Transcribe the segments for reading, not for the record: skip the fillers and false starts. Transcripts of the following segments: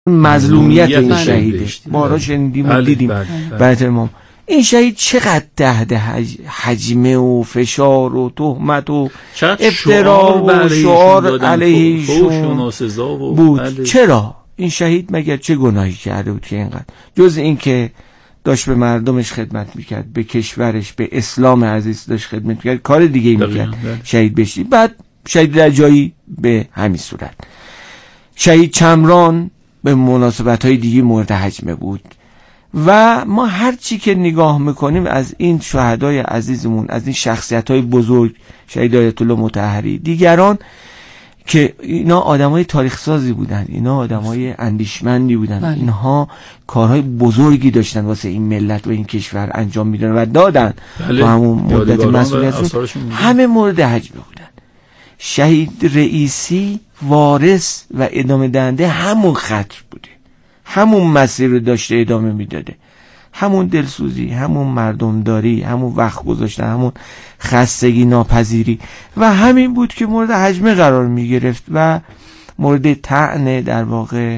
مظلومیت این شهیده ما را شنیدیم و دیدیم. بعد امام این شهید چقدر تحت حجمه و فشار و تهمت و افترا و شعار علیهشون بود. چرا؟ این شهید مگر چه گناهی کرده بود که اینقدر؟ جز این که داشت به مردمش خدمت میکرد، به کشورش، به اسلام عزیز داشت خدمت میکرد، کار دیگه ای میکرد شهید بشی. بعد شهید رجایی به همین صورت. شهید چمران به مناسبت‌های دیگه مورد حجمه بود. و ما هر چی که نگاه میکنیم از این شهدای عزیزمون، از این شخصیت‌های بزرگ، شهید آیت الله مطهری، دیگران که اینا آدمای تاریخ سازی بودن، اینا آدمای اندیشمندی بودن، اینها کارهای بزرگی داشتن واسه این ملت و این کشور انجام میدن و دادن با همون مدت مسئولیتشون، همه مورد حجمه بودن. شهید رئیسی وارث و ادامه دهنده همون خط بوده، همون مسیر رو داشته ادامه میداده، همون دلسوزی، همون مردمداری، همون وقت گذاشتن، همون خستگی ناپذیری و همین بود که مورد حجمه قرار میگرفت و مورد طعن در واقع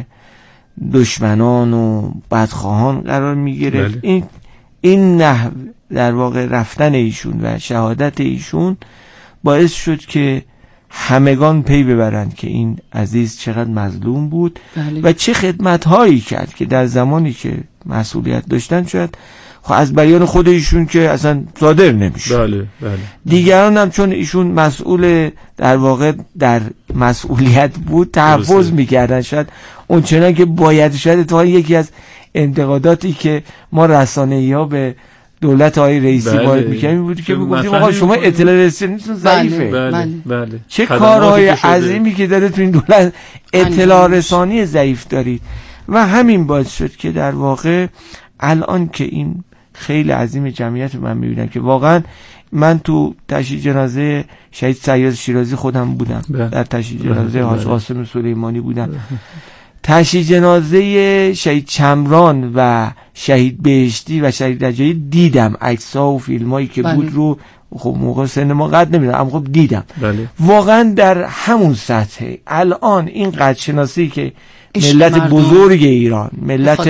دشمنان و بدخواهان قرار میگرفت. این نحو در واقع رفتن ایشون و شهادت ایشون باعث شد که همگان پی ببرند که این عزیز چقدر مظلوم بود و چه خدمت‌هایی کرد که در زمانی که مسئولیت داشتن شاید از بیان خود ایشون که اصلا صادر نمیشه. دیگران هم چون ایشون مسئول در واقع در مسئولیت بود تحفظ میکردن، شاید اون چنان که باید. شاید اتفاقا یکی از انتقاداتی که ما رسانه‌ای‌ها به دولت آقای رئیسی وارد می‌کردیم بود که میگفتیم آقا شما اطلاع رسانیتون ضعیفه. چه کارهای عظیمی که داره تو این دولت، اطلاع رسانی ضعیف دارید. و همین باعث شد که در واقع الان که این خیلی عظیم جمعیت من می‌بینم که واقعا من تو تشییع جنازه شهید سیاد شیرازی خودم بودم، در تشییع جنازه حاج قاسم سلیمانی بودم، تشییع جنازه شهید چمران و شهید بهشتی و شهید رجایی دیدم، عکس‌ها و فیلمایی که بود رو خب موقع سن ما قد نمیدونم اما خب دیدم. واقعا در همون سطح الان این قدرشناسی که ملت بزرگ ایران، ملت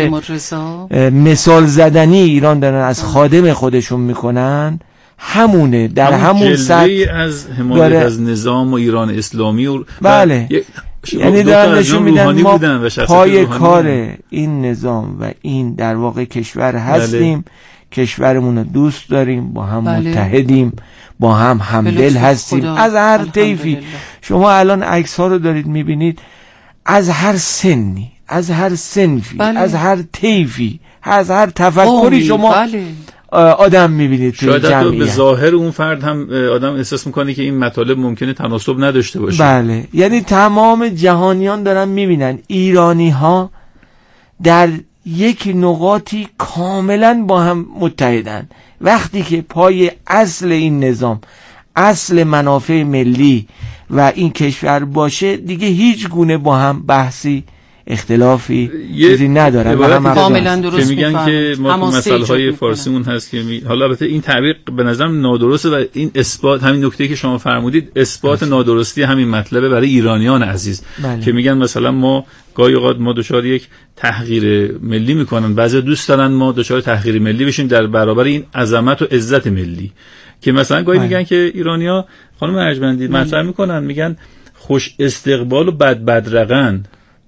مثال زدنی ایران دارن از خادم خودشون میکنن، همونه در همون سطح از حمایت از نظام و ایران اسلامی و یعنی دارن نشون میدن ما پای کار این نظام و این در واقع کشور هستیم، کشورمون رو دوست داریم، با هم متحدیم، با هم همدل هستیم از هر طیفی. شما الان عکس ها رو دارید میبینید از هر سنی، از هر سنفی، از هر طیفی، از هر تفکری شما آدم میبینید توی جمعیت. شاید به ظاهر اون فرد هم آدم احساس میکنه که این مطالب ممکنه تناسب نداشته باشه. یعنی تمام جهانیان دارن میبینن ایرانی ها در یک نقاطی کاملا با هم متحدن. وقتی که پای اصل این نظام، اصل منافع ملی و این کشور باشه، دیگه هیچ گونه با هم بحثی اختلافی چیزی ندارن. کاملا درست که میگن که ما تو مسائل فارسیمون هست که حالا البته این تعبیر به نظرم نادرسته و این اثبات همین نکته که شما فرمودید اثبات نادرستی همین مطلبه برای ایرانیان عزیز. که میگن مثلا ما گاهی اوقات ما دچار یک تحقیر ملی میکنن، بعضی دوست دارن ما دچار تحقیر ملی بشیم در برابر این عظمت و عزت ملی. که مثلا گاهی میگن که ایرانی‌ها خانم ارجمندی مطرح میکنن، میگن خوش استقبال و بدرقن.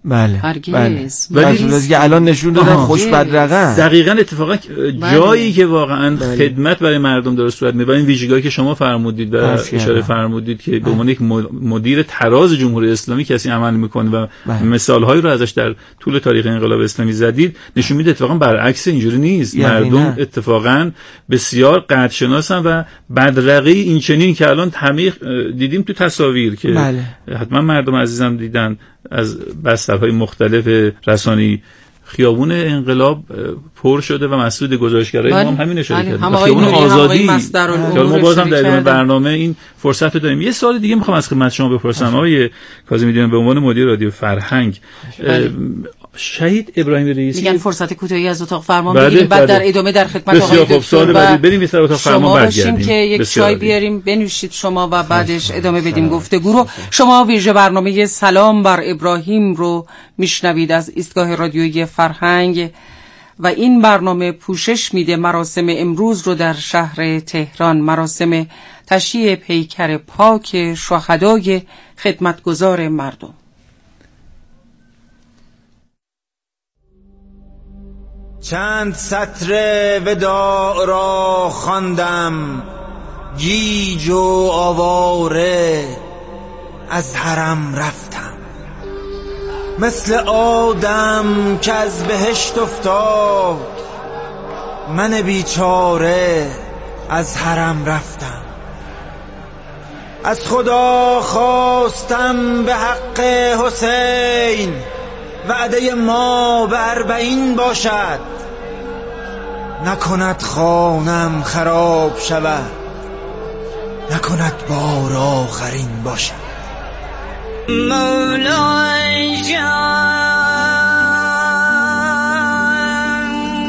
ولی که الان نشون دادن خوش بدرقن. دقیقاً اتفاقا جایی که واقعا خدمت برای مردم داره صورت میبره، این ویژگی‌هایی که شما فرمودید و اشاره فرمودید که به عنوان یک مدیر تراز جمهوری اسلامی کسی عمل میکنه و مثال‌هایی رو ازش در طول تاریخ انقلاب اسلامی زدید، نشون میده اتفاقا برعکس اینجوری نیست. مردم اتفاقا بسیار قدرشناسن و بدرقه این چنین که الان همه دیدیم تو تصاویر که حتما مردم عزیزم دیدن از بسترهای مختلف رسانه‌ای، خیابون انقلاب پر شده و مسئول گزارشگرای ما هم همین اشاره کردن، خیابون آزادی که ما بازم در ادامه برنامه این فرصت رو داریم. یه سوال دیگه میخوام از خدمت شما بپرسم آقای کاظمی دیان، به عنوان مدیر رادیو فرهنگ، شهید ابراهیم رئیسی میگن فرصت کوتاهی از اتاق فرمان بگیریم، بعد در ادامه در خدمت آقای دکتر و بریم به اتاق فرمان برگردیم که یک چای بیاریم بنوشید شما و بعدش ادامه بدیم گفتگو رو. شما ویژه برنامه سلام بر ابراهیم رو میشنوید از ایستگاه رادیویی فرهنگ و این برنامه پوشش میده مراسم امروز رو در شهر تهران، مراسم تشییع پیکر پاک شهدای خدمتگزار مردم. چند سطر وداع را خواندم، گیج و آواره از حرم رفتم، مثل آدم که از بهشت افتاد، من بیچاره از حرم رفتم. از خدا خواستم به حق حسین، وعده ما به 40 باشد، نکند خانم خراب شود، نکند بار آخرین باشد. مولای جان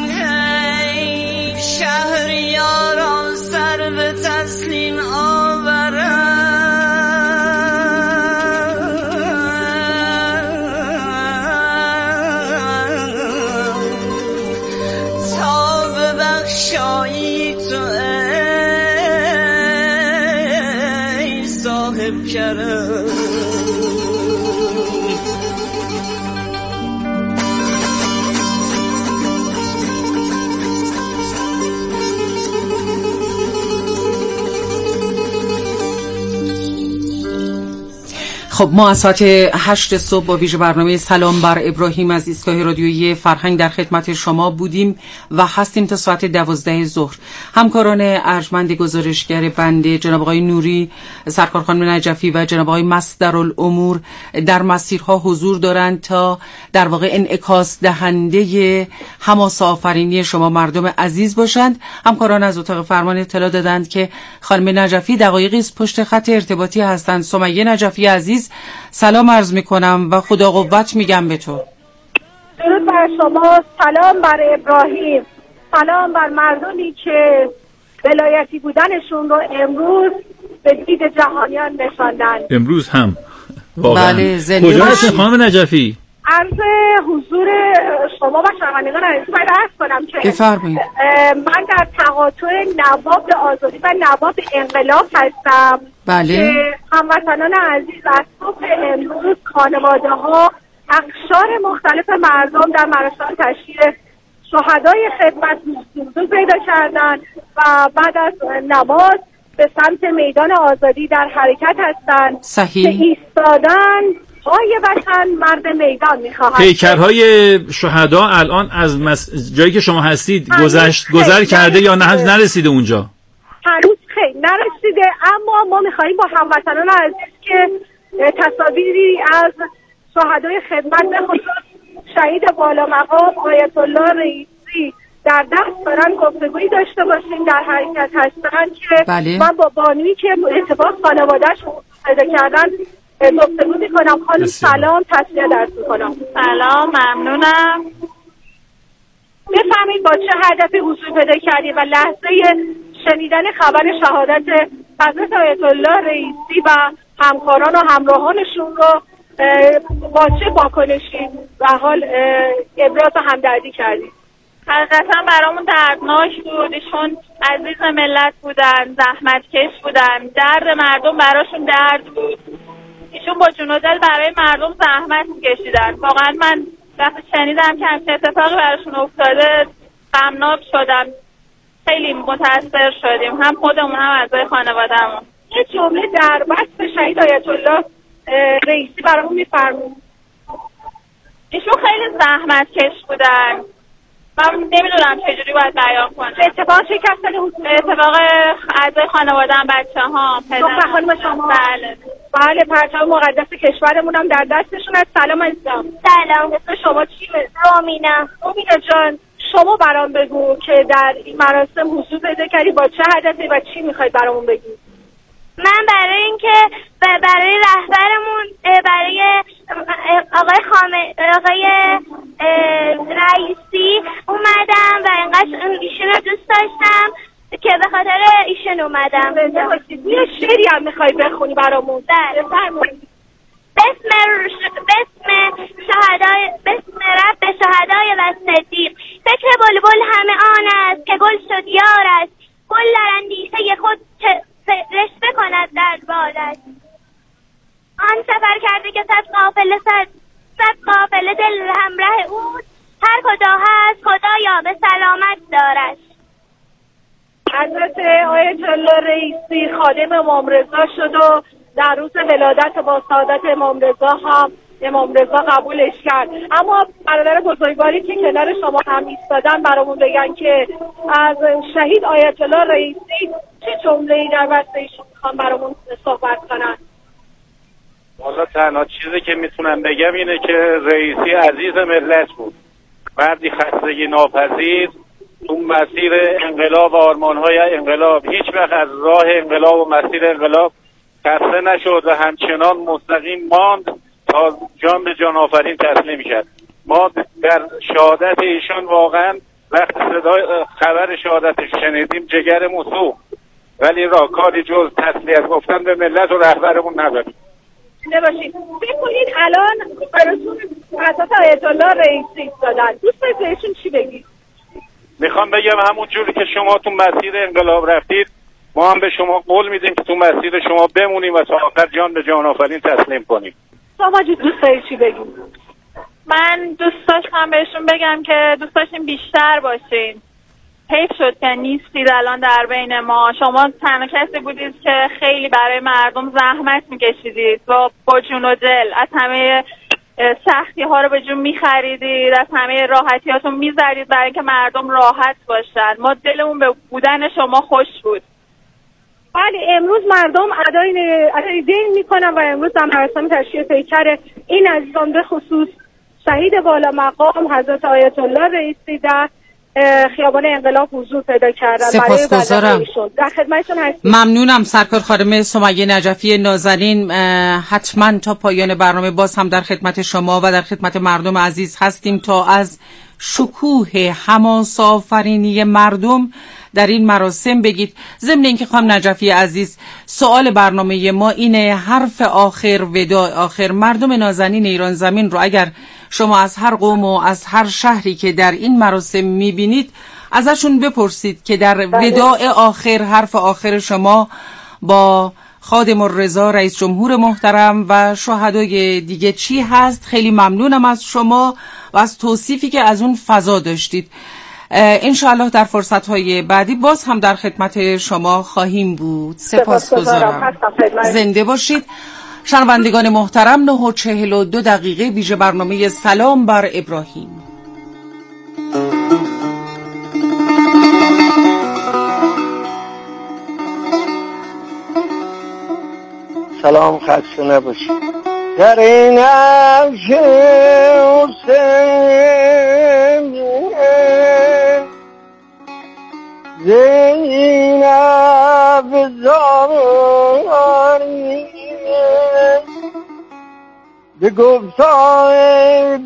شهریاران سر به تسلیم آورد، تا ببخشایی تو ای صاحب کرم. خب ما از ساعت 8 صبح با ویژه برنامه سلام بر ابراهیم از ایستگاه رادیویی فرهنگ در خدمت شما بودیم و هستیم تا ساعت 12 ظهر. همکاران ارجمند گزارشگر بنده جناب آقای نوری، سرکار خانم نجفی و جناب آقای مصدرالامور در مسیرها حضور دارند تا در واقع انعکاس دهنده حماسه آفرینی شما مردم عزیز باشند. همکاران از اتاق فرمان اطلاع دادند که خانم نجفی دقایقی پشت خط ارتباطی هستند. سمیه نجفی عزیز سلام عرض میکنم و خدا قوت میگم به تو. درود بر شما، سلام بر ابراهیم، سلام بر مردمی که ولایتی بودنشون رو امروز به دید جهانیان نشاندن. امروز هم واقعا. بله زنده کجا هستین خانم نجفی؟ عرض حضور شما و شنوندگان عزیز باید عرض کنم که بفرمایید. من در تقاطع نواب آزادی و نواب انقلاب هستم. بله. که هموطنان عزیز از صبح امروز خانواده ها اقشار مختلف مردم در مراسم تشییع شهدای خدمت حضور پیدا کردن و بعد از نماز به سمت میدان آزادی در حرکت هستند. صحیح. که ایستادن پای وطن مرد میدان میخواهند. پیکرهای شهدا الان از جایی که شما هستید گذر کرده یا نه نرسیده اونجا؟ هنوز خیلی نرسیده، اما ما میخواییم با هموطنان عزیز که تصاویری از شهدای خدمت به خصوص شهید بالا مقام آیت الله رئیسی در دست دارن گفتگویی داشته باشیم. در حرکت هستن که بله. من با بانویی که اتفاق خانواده‌اش پیدا کردن گفتگو میکنم. خانم سلام، تسلیت عرض میکنم. سلام، ممنونم. بفهمید با چه هدفی حضور پیدا کردید و لحظه شنیدن خبر شهادت حضرت آیت الله رئیسی و همکاران و همراهانشون رو با چه واکنشی و حال ابراز همدردی کردید؟ حقیقتا برامون دردناک بود. ایشون عزیز ملت بودن، زحمتکش بودن، درد مردم براشون درد بود. ایشون با جون و دل برای مردم زحمت کشیدن. واقعا من وقتی شنیدم که همچین اتفاقی براشون افتاده غمناک شدم. خیلی متاثر شدیم، هم خودمون هم اعضای خانواده‌مون. یه جمله در بحث شهید آیت الله رئیسی برامون میفرمایید؟ ایشون خیلی زحمتکش بودن. من نمیدونم چجوری باید بیان کنم. اتفاق چه کسانی حضور؟ اتفاق اعضای خانواده‌ام، بچه‌هام، پدرم. خانم شما؟ بله، پرچم مقدس کشورمون هم در دستشون است. سلام عزیزم. سلام. اسم شما چیه؟ رومینا. رومینا جان، شما برام بگو که در این مراسم حضور پیدا کردی با چه هدفی و چی میخواید برامون بگید؟ من برای اینکه برای رهبرمون، برای آقای رئیسی اومدم و اینقدر ایشون رو دوست داشتم که به خاطر ایشون اومدم. یه شعری هم میخوای بخونی برامون؟ بفرمایید. بسم رب شهدای و صدیق، فکر بلبل همه آن است که گل شد یارش، گل در اندیشه خود رشته کند در بالش. آن سفر کرده که صد قافله دل همراه او، هر کجا هست خدایا به سلامت دارش. حضرت آیت الله رئیسی خادم امام رضا شد و در روز ولادت با سعادت امام رضا هم امام رضا قبولش کرد. اما برادر بزرگواری که کنار شما هم ایستادن برامون بگن که از شهید آیت الله رئیسی چه جمله‌ای در وصف ایشون میخوان برامون صحبت کنن؟ والا تنها چیزی که میتونم بگم اینه که رئیسی عزیز ملت بود، مردی خستگی ناپذیر تو مسیر انقلاب و آرمان‌های انقلاب، هیچ وقت از راه انقلاب و مسیر انقلاب خسته نشد و همچنان مستقیم ماند تا جان به جان آفرین تسلیم شد. ما در شهادت ایشان واقعا وقت صدای خبر شهادتش شنیدیم جگرمون سوخت، ولی کاری جز تسلیت گفتن به ملت و رهبرمون نداریم. نباشید بکنید الان براتون حضرت آیت الله رئیسی دادن، دوست دارید بهشون چی بگید؟ میخوام بگم همون جوری که شما تو مسیر انقلاب رفتید، ما هم به شما قول میدیم که تو مسیر شما بمونیم و تا آخر جان به جان آفرین تسلیم کنیم. شما دوست دارید چی بگید؟ من دوست داشتم بهشون بگم که دوست داشتیم بیشتر باشین. حیف شد که نیستید الان در بین ما. شما تنها کسی بودید که خیلی برای مردم زحمت میکشیدید و با جون و دل از همه سختی ها رو به جون میخریدید، از همه راحتی هاتون میذارید برای اینکه مردم راحت باشن. ما دلمون به بودن شما خوش بود. ولی امروز مردم ادای دین میکنن و امروز در مراسم تشییع پیکر این عزیزان به خصوص شهید بالا مقام حضرت آیت الله رئیسی در خیابان انقلاب حضور پیدا کردن. سپاسگزارم. در خدمتتون هستیم. ممنونم سرکار خانم سمیه نجفی نازنین. حتما تا پایان برنامه باز هم در خدمت شما و در خدمت مردم عزیز هستیم تا از شکوه حماس آفرینی مردم در این مراسم بگید. ضمن اینکه خانم نجفی عزیز سوال برنامه ما اینه، حرف آخر، وداع آخر مردم نازنین ایران زمین رو اگر شما از هر قوم و از هر شهری که در این مراسم میبینید ازشون بپرسید که در وداع آخر، حرف آخر شما با خادم الرضا رئیس جمهور محترم و شهدای دیگه چی هست. خیلی ممنونم از شما و از توصیفی که از اون فضا داشتید. انشاءالله در فرصت‌های بعدی باز هم در خدمت شما خواهیم بود. سپاسگزارم. زنده باشید. شنوندگان محترم، 9:42 ویژه برنامه سلام بر ابراهیم. سلام، خسته نباشید. در این عرش حسین زینب زاری به گفتای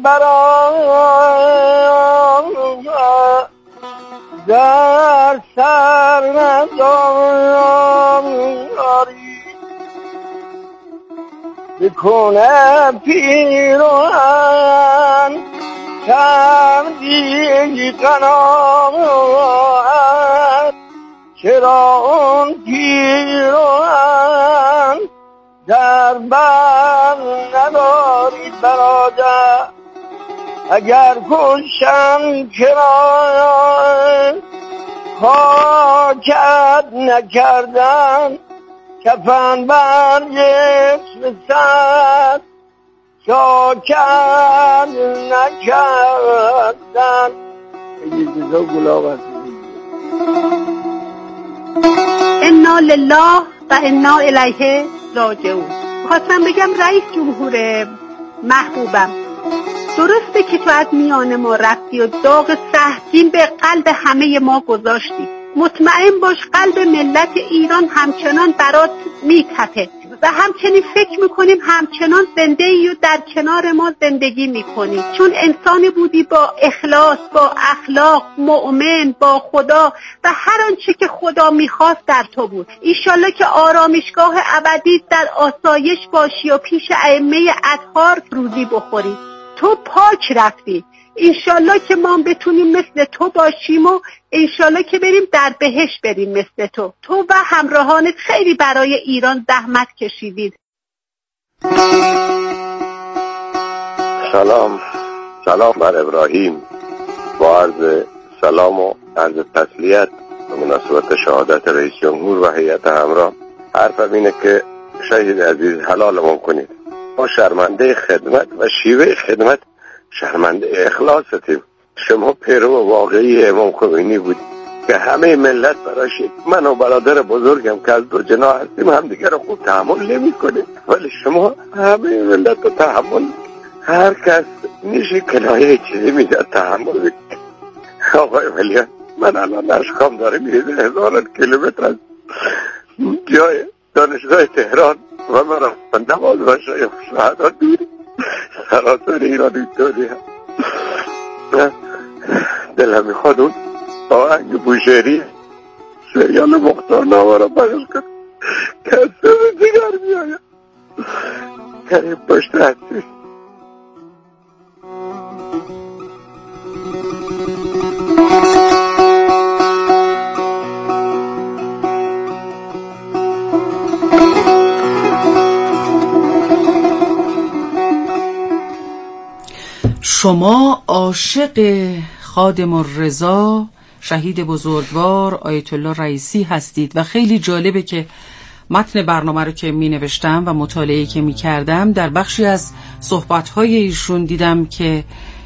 برای در سر نداری بکنه پیروان کردی قناعت، چرا اون پیروان در بر نداری برادر، اگر کشم کرایان خاکت نکردن، کفن بر جسم سر شاکت نکردن. اجازه گلاب هست. انا لله و انا الیه راجعون. خواستم بگم رئیس جمهور محبوبم، درسته که تو از میان ما رفتی و داغ سهمگین به قلب همه ما گذاشتی، مطمئن باش قلب ملت ایران همچنان برات میتپه و همچنین فکر میکنیم همچنان زنده ای و در کنار ما زندگی میکنی، چون انسانی بودی با اخلاص، با اخلاق، مؤمن با خدا و هر آنچه که خدا میخواست در تو بود. ایشالله که آرامشگاه ابدی در آسایش باشی و پیش ائمه اطهار روزی بخوری. تو پاک رفتی، انشالله که ما بتونیم مثل تو باشیم و انشالله که بریم در بهشت بریم مثل تو. تو و همراهانت خیلی برای ایران زحمت کشیدید. سلام بر ابراهیم، با عرض سلام و عرض تسلیت به مناسبت شهادت رئیس جمهور و هیئت همراه. حرفم اینه که شهید عزیز حلالمون کنید. ما شرمنده خدمت و شیوه خدمت شرمنده اخلاصتیم. شما پیرو واقعی امام خمینی بودید که همه ملت براش، من و برادر بزرگم که از دو جناح هستیم همدیگه رو خوب تحمل نمی کنیم، ولی شما همه ملت رو تحمل، هر کس نیشه کنایه چیزی میده تحمل بکنه. آقای ولیان، من الان اشکام داره میریزه 1000 کیلومتر از جای دانشگاه تهران و من رفتن نماز و شهدا دوری سراسر ایران اینطوری هم. دلم میخواد اون آهنگ بوشهری سریال مختار نامه را پخش کن که از سر دیگر میاید. کریم پشت هستی. شما عاشق خادم الرضا شهید بزرگوار آیت الله رئیسی هستید و خیلی جالبه که متن برنامه رو که می نوشتم و مطالعه که می کردم در بخشی از صحبت‌های ایشون دیدم که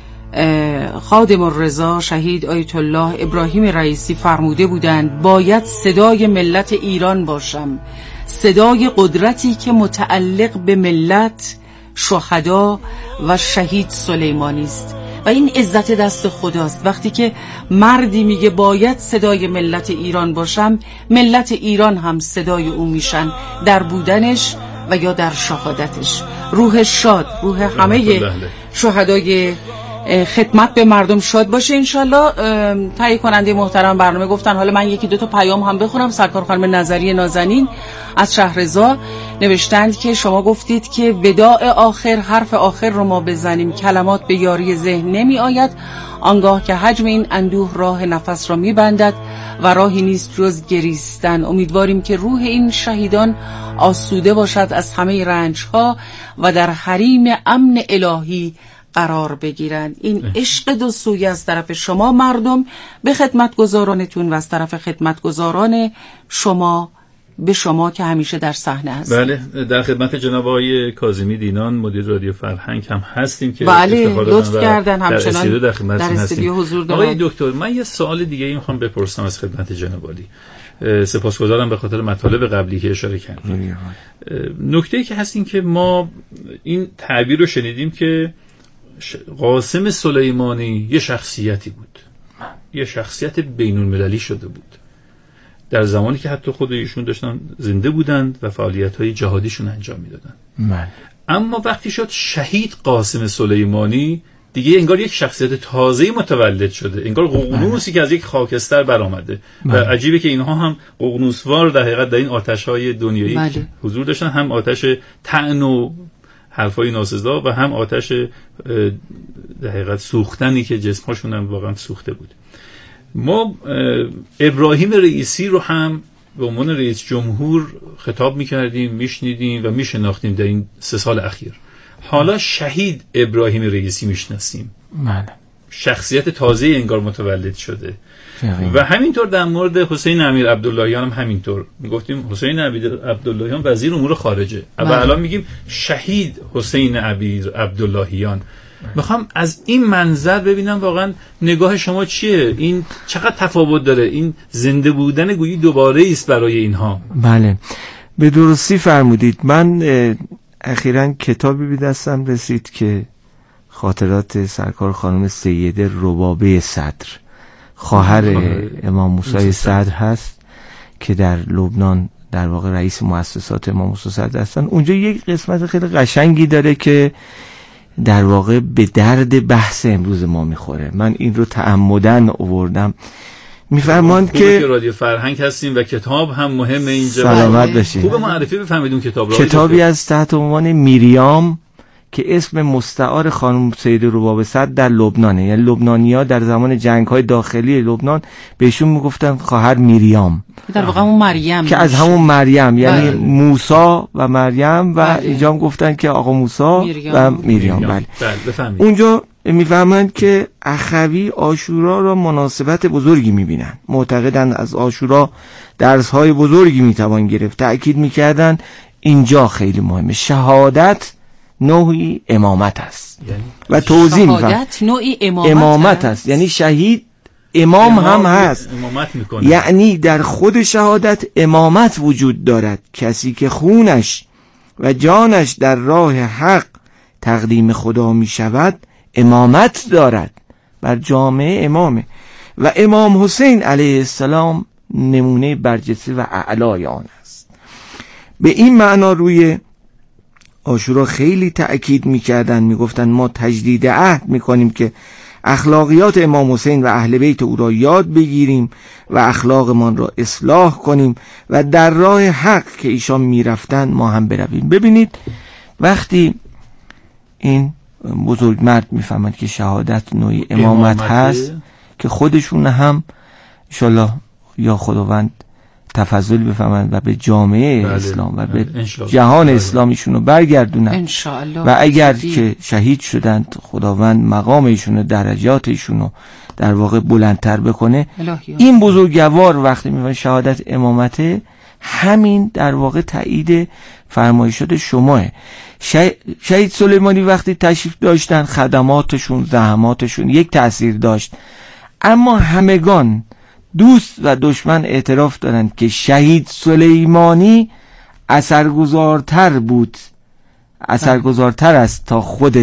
خادم الرضا شهید آیت الله ابراهیم رئیسی فرموده بودند باید صدای ملت ایران باشم، صدای قدرتی که متعلق به ملت، شهدا و شهید سلیمانی است و این عزت دست خداست. وقتی که مردی میگه باید صدای ملت ایران باشم، ملت ایران هم صدای او میشن در بودنش و یا در شهادتش. روح شاد، روح همه شهدای خدمت به مردم شاد باشه انشالله. تهیه کننده محترم برنامه گفتن حالا من یکی دو تا پیام هم بخونم. سرکار خانم نظری نازنین از شهرزا نوشتند که شما گفتید که وداع آخر، حرف آخر رو ما بزنیم، کلمات به یاری ذهن نمی آید، آنگاه که حجم این اندوه راه نفس را می بندد و راهی نیست جز گریستن. امیدواریم که روح این شهیدان آسوده باشد از همه رنج ها و در حریم امن الهی قرار بگیرند. این عشق دو سوی از طرف شما مردم به خدمتگزارانتون و از طرف خدمتگزاران شما به شما که همیشه در صحنه هستید. بله، در خدمت جناب آقای کاظمی دینان مدیر رادیو فرهنگ هم هستیم که بله لطف کردن همچنان در خدمتتون هستیم. حضور دارن. آقای دکتر، من یه سوال دیگه میخوام بپرسم از خدمت جناب عالی. سپاسگزارم به خاطر مطالب قبلی که اشاره کردید. نکته‌ای که هست این که ما این تعبیر رو شنیدیم که قاسم سلیمانی یه شخصیتی بود، یه شخصیت بین‌المللی شده بود در زمانی که حتی خود ایشون داشتن زنده بودند و فعالیت‌های جهادیشون انجام میدادن. اما وقتی شد شهید قاسم سلیمانی دیگه انگار یک شخصیت تازه‌ای متولد شده، انگار ققنوسی که از یک خاکستر برآمده و عجیبه که اینها هم ققنوسوار در حقیقت در این آتش‌های دنیایی حضور داشتن، هم آتش طعن و حرفای ناسزا و هم آتش در حقیقت سوختنی که جسم‌هاشون هم واقعا سوخته بود. ما ابراهیم رئیسی رو هم به عنوان رئیس جمهور خطاب می‌کردیم، میشنیدیم و میشناختیم در این 3 سال اخیر. حالا شهید ابراهیم رئیسی میشناسیم. بله. شخصیت تازه انگار متولد شده. و همینطور در مورد حسین امیر عبداللهیان هم همینطور میگفتیم حسین امیر عبداللهیان وزیر امور خارجه و الان میگیم شهید حسین امیر عبداللهیان. میخوام از این منظر ببینم واقعا نگاه شما چیه، این چقدر تفاوت داره، این زنده بودن گویی دوباره است برای اینها. بله به درستی فرمودید. من اخیراً کتابی به دستم رسید که خاطرات سرکار خانم سیده ربابه صدر، خواهر امام موسی صدر هست که در لبنان در واقع رئیس مؤسسات امام موسی صدر هستن. اونجا یک قسمت خیلی قشنگی داره که در واقع به درد بحث امروز ما میخوره. من این رو تعمدن آوردم. میفرماند که رادیو فرهنگ هستیم و کتاب هم مهمه اینجا. سلامت باشید. خوب معرفی بفهمید اون کتاب رو. کتابی از تحت عنوان میریام که اسم مستعار خانم سیده رباب صدر در لبنانه. یعنی لبنانی‌ها در زمان جنگ‌های داخلی لبنان بهشون میگفتن خواهر میریام، در واقع همون مریم که از همون مریم یعنی موسی و مریم و اینجا گفتن که آقا موسی و میریام. بله بفهمید. اونجا میفهمند که اخوی عاشورا را مناسبت بزرگی میبینن، معتقدن از عاشورا درس‌های بزرگی میتوان گرفت. تأکید میکردن اینجا خیلی مهمه، شهادت نوعی امامت است و توضیح می‌فهم. شهادت نوعی امامت است، یعنی شهید امام هم هست، یعنی در خود شهادت امامت وجود دارد. کسی که خونش و جانش در راه حق تقدیم خدا می شود امامت دارد، بر جامعه امامه و امام حسین علیه السلام نمونه برجسته و اعلای آن است. به این معنا روی عاشورا خیلی تأکید میکردن، میگفتن ما تجدید عهد میکنیم که اخلاقیات امام حسین و اهل بیت او را یاد بگیریم و اخلاقمان را اصلاح کنیم و در راه حق که ایشان میرفتن ما هم برویم. ببینید وقتی این بزرگ مرد میفهمند که شهادت نوعی امامت هست که خودشون هم انشالله یا خداوند تفضل بفهمند و به جامعه اسلام و به جهان اسلامیشون رو برگردونن و اگر که شهید شدند خداوند مقام ایشون و درجات ایشون رو در واقع بلندتر بکنه. این بزرگوار وقتی میفهمند شهادت امامته، همین در واقع تایید فرمایشات شماه. شهید سلیمانی وقتی تشریف داشتن خدماتشون زحماتشون یک تأثیر داشت، اما همگان دوست و دشمن اعتراف دارند که شهید سلیمانی اثرگذارتر بود، اثرگذارتر است تا خود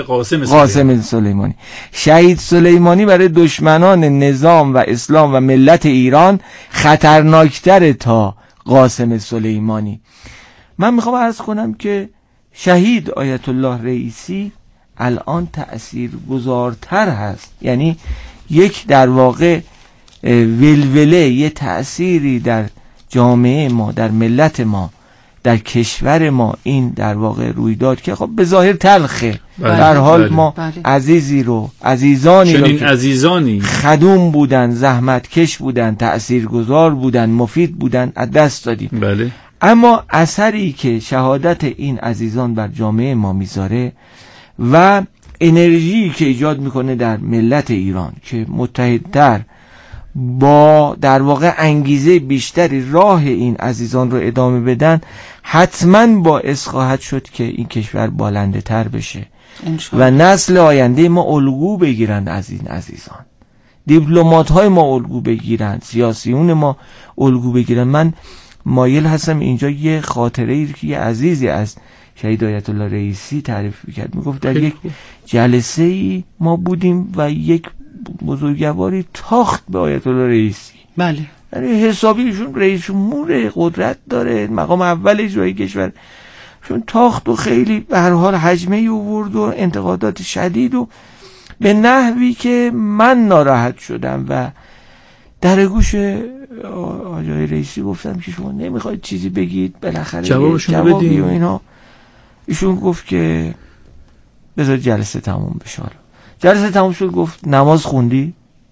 قاسم سلیمانی. شهید سلیمانی برای دشمنان نظام و اسلام و ملت ایران خطرناکتر تا قاسم سلیمانی. من میخوام عرض کنم که شهید آیت الله رئیسی الان تأثیرگذارتر هست، یعنی یک در واقع ولوله، یه تأثیری در جامعه ما، در ملت ما، در کشور ما این در واقع رویداد که خب به ظاهر تلخه، در حال ما عزیزی رو، عزیزانی رو که عزیزانی خدوم بودن، زحمتکش بودن، تأثیرگذار بودن، مفید بودن، از دست دادیم. بله. اما اثری که شهادت این عزیزان بر جامعه ما میذاره و انرژی که ایجاد میکنه در ملت ایران که متحدتر با در واقع انگیزه بیشتری راه این عزیزان رو ادامه بدن، حتما باعث خواهد شد که این کشور بالنده تر بشه و نسل آینده ما الگو بگیرند از این عزیزان، دیپلمات های ما الگو بگیرند، سیاسیون ما الگو بگیرند. من مایل هستم اینجا یه خاطره ای که یه عزیزی از شهید آیت الله رئیسی تعریف میکرد. میگفت در یک جلسه ای ما بودیم و یک بزرگواری تاخت به آیت الله رئیسی. بله. یعنی حسابیشون رئیس جمهور قدرت داره، مقام اول اجرایی کشور، چون تاخت و خیلی به هر حال حجمه آورد و انتقادات شدید و به نحوی که من ناراحت شدم و در گوش آقای رئیسی گفتم که شما نمیخواید چیزی بگید، بالاخره جوابی و اینا. ایشون گفت که بذار جلسه تموم بشه. جلسه تموم شد، گفت نماز خوندی؟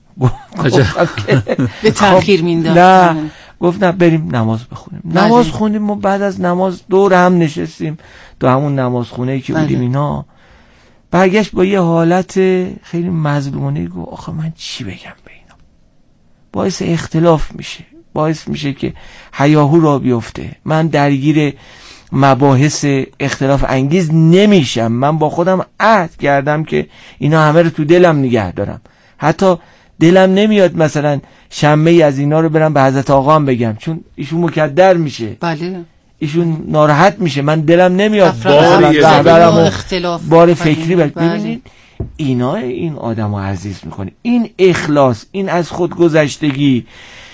به تأخیر مینداخت. نه، گفت نه بریم نماز بخونیم. نماز خوندیم و بعد از نماز دور هم نشستیم تو همون نمازخونه که بودیم. اینا برگشت با یه حالت خیلی مظلومانه، گفت آخه من چی بگم به اینا؟ باعث اختلاف میشه، باعث میشه که هیاهو را بیفته. من درگیر مباحث اختلاف انگیز نمیشم. من با خودم عهد کردم که اینا همه رو تو دلم نگه دارم. حتی دلم نمیاد مثلا شمه از اینا رو برم به حضرت آقا هم بگم، چون ایشون مکدر میشه. بله. ایشون ناراحت میشه. من دلم نمیاد بار فکری. ببینید اینا این آدمو عزیز میکنه. این اخلاص، این از خودگذشتگی،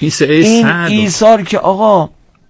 این ایثار که آقا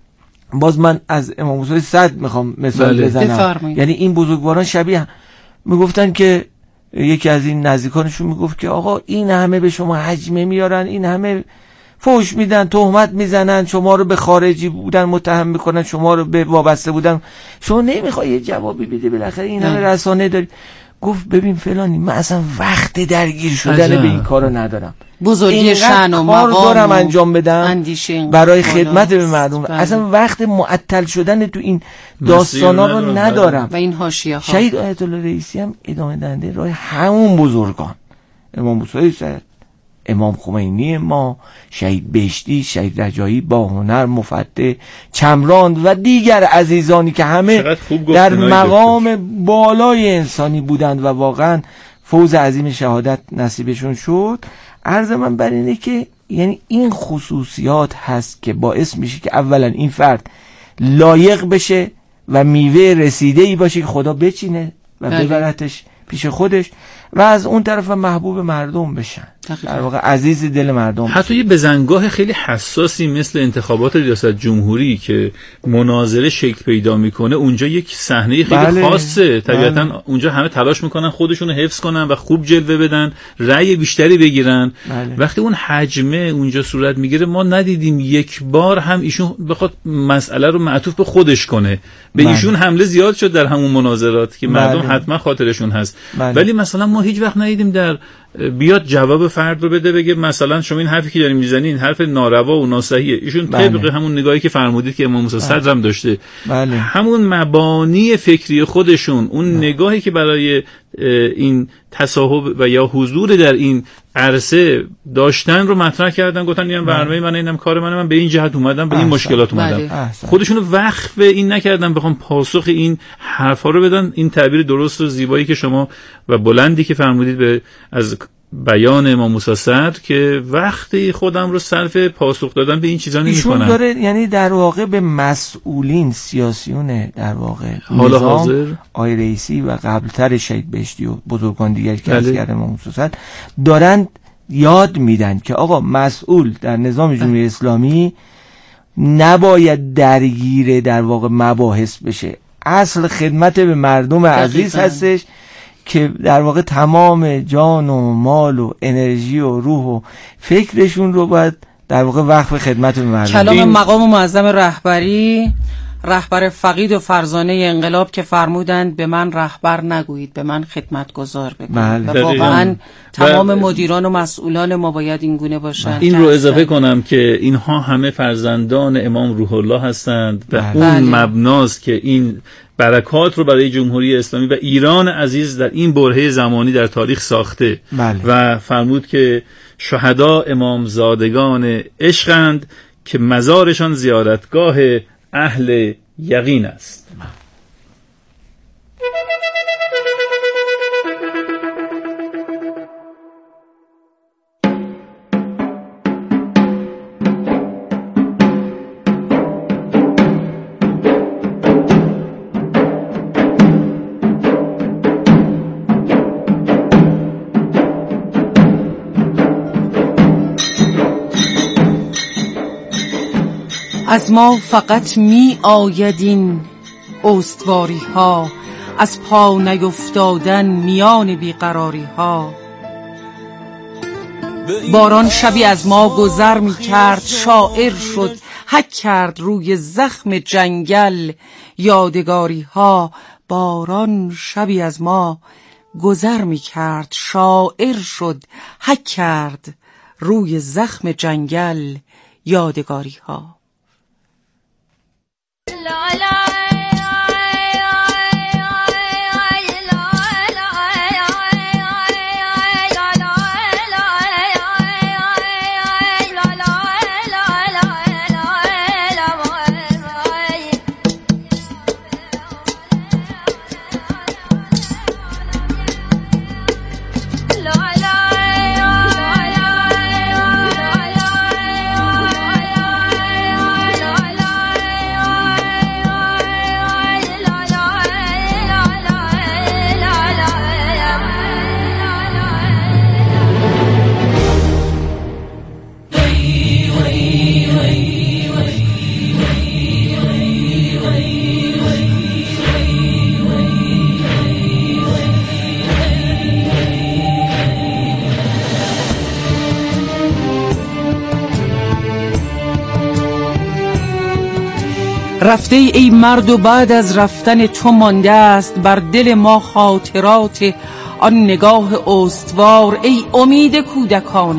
باز من از امام موسی صد میخوام مثال بزنم. یعنی این بزرگواران شبیه میگفتن که یکی از این نزدیکانشون میگفت که آقا این همه به شما حجمه میارن، این همه فوش میدن، تهمت میزنن، شما رو به خارجی بودن متهم میکنن، شما رو به وابسته بودن، شما نمیخوای یه جوابی بده، بالاخره این همه رسانه داری. گفت ببین فلانی، من اصلا وقت درگیر شدن به این کارو ندارم، بزرگی شأن و مقام دارم انجام بدم برای خدمت به مردم، اصلا وقت معطل شدن تو این داستانا رو ندارم. و این حاشیه ها. شهید آیت الله رئیسی هم ادامه دهنده راه همون بزرگان، امام موسی صد، امام خمینی ما، شهید بهشتی، شهید رجایی، با هنر، مفتح، چمراند و دیگر عزیزانی که همه در مقام بالای انسانی بودند و واقعا فوز عظیم شهادت نصیبشون شد. عرض من بر اینه که یعنی این خصوصیات هست که باعث میشه که اولا این فرد لایق بشه و میوه رسیده ای باشه که خدا بچینه و ببرتش پیش خودش، و از اون طرف محبوب مردم بشن، در واقع عزیز دل مردم بشن. حتی یه بزنگاه خیلی حساسی مثل انتخابات ریاست جمهوری که مناظره شکل پیدا میکنه، اونجا یک صحنه خیلی خاصه، طبیعتا اونجا همه تلاش میکنن خودشون رو حفظ کنن و خوب جلوه بدن، رأی بیشتری بگیرن. وقتی اون حجمه اونجا صورت میگیره، ما ندیدیم یک بار هم ایشون بخواد مسئله رو معطوف به خودش کنه. به ایشون حمله زیاد شد در همون مناظرات که مردم حتما خاطرشون هست، ولی مثلا ما هیچ وقت ندیدیم در بیاد جواب فرد رو بده، بگه مثلا شما این حرفی که دارین میزنین حرف ناروا و ناصحیحه. ایشون طبق همون نگاهی که فرمودید که امام موسی صدر هم داشته، همون مبانی فکری خودشون، اون نگاهی که برای این تصاحب و یا حضور در این عرصه داشتن رو مطرح کردن، گفتن اینم برنامه من، اینم کار من به این جهت اومدم، به این مشکلات اومدم. خودشون رو وقف این نکردن بخوام پاسخ این حرفا رو بدن. این تعبیر درست و زیبایی که شما و بلندی که فرمودید به از بیان امام موسی صدر که وقتی خودم رو صرف پاسخ دادن به این چیزا نمی‌کنم. ایشون داره یعنی در واقع به مسئولین سیاسیون در واقع حال حاضر آقای رئیسی و قبلتر شهید بهشتی و بزرگان دیگر که از امام موسی صدر دارن یاد میدن که آقا مسئول در نظام جمهوری اسلامی نباید درگیر در واقع مباحث بشه. اصل خدمت به مردم عزیز هستش که در واقع تمام جان و مال و انرژی و روح و فکرشون رو باید در واقع وقف خدمت به مردم. کلام مقام معظم رهبری، رهبر فقید و فرزانه انقلاب که فرمودند به من رهبر نگویید، به من خدمتگزار بگویید. و واقعا تمام مدیران و مسئولان ما باید این گونه باشند. این رو اضافه کنم که اینها همه فرزندان امام روح الله هستند و اون مبناست که این برکات رو برای جمهوری اسلامی و ایران عزیز در این برهه زمانی در تاریخ ساخته. و فرمود که شهدا امامزادگان عشقند که مزارشان زیارتگاه اهل یقین است. از ما فقط می آیدین استواری ها، از پا نیفتادن میان بیقراری ها. باران شبی از ما گذر می کرد، شاعر شد حک کرد روی زخم جنگل یادگاری ها. باران شبی از ما گذر می کرد، شاعر شد حک کرد روی زخم جنگل یادگاری ها. رفته ای مرد و بعد از رفتن تو مانده است بر دل ما خاطرات آن نگاه استوار. ای امید کودکان